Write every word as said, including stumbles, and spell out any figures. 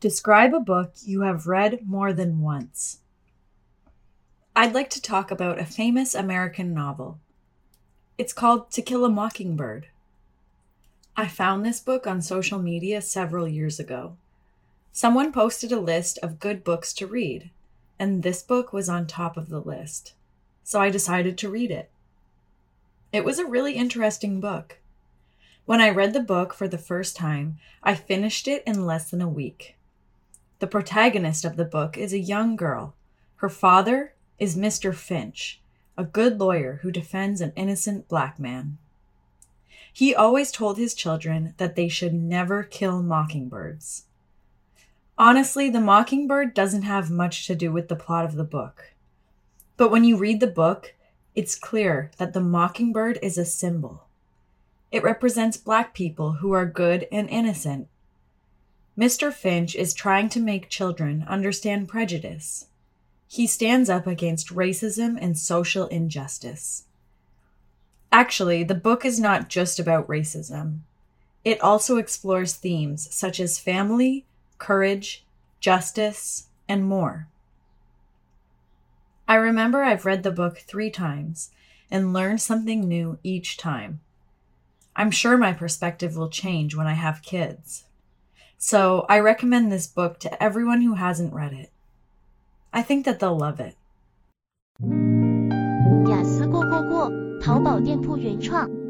Describe a book you have read more than once. I'd like to talk about a famous American novel. It's called To Kill a Mockingbird. I found this book on social media several years ago. Someone posted a list of good books to read, and this book was on top of the list. So I decided to read it. It was a really interesting book. When I read the book for the first time, I finished it in less than a week. The protagonist of the book is a young girl. Her father is Mister Finch, a good lawyer who defends an innocent black man. He always told his children that they should never kill mockingbirds. Honestly, the mockingbird doesn't have much to do with the plot of the book. But when you read the book, it's clear that the mockingbird is a symbol. It represents black people who are good and innocent. Mister Finch is trying to make children understand prejudice. He stands up against racism and social injustice. Actually, the book is not just about racism. It also explores themes such as family, courage, justice, and more. I remember I've read the book three times and learned something new each time. I'm sure my perspective will change when I have kids. So I recommend this book to everyone who hasn't read it. I think that they'll love it. 雅思过过过，淘宝店铺原创。